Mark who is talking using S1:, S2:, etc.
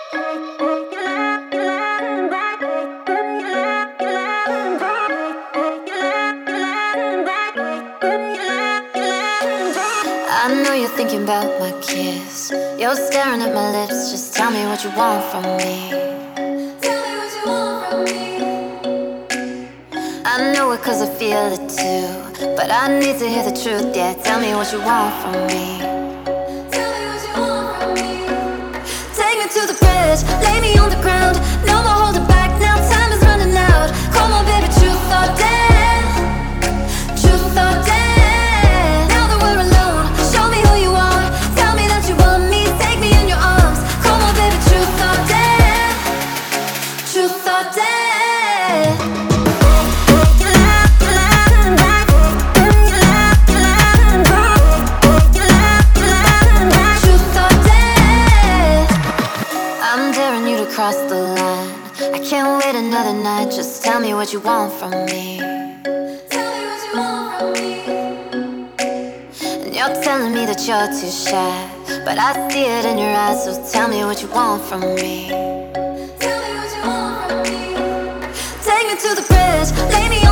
S1: I know you're thinking about my kiss. You're staring at my lips. Just tell me what you want from me. Tell me what you want from me. I know it cause I feel it too, but I need to hear the truth, yeah. Tell me what you want from me. Tell me what you want from me. Take me to the bridge, lay me on the ground. No more holding back, now time is running out. Come on baby, truth or dare. Truth or dare. Now that we're alone, show me who you are. Tell me that you want me, take me in your arms. Come on baby, truth or dare. Truth or dare. Cross the line. I can't wait another night. Just tell me what you want from me. Tell me what you want from me. And you're telling me that you're too shy, but I see it in your eyes. So tell me what you want from me. Tell me what you want from me. Take me to the bridge, lay me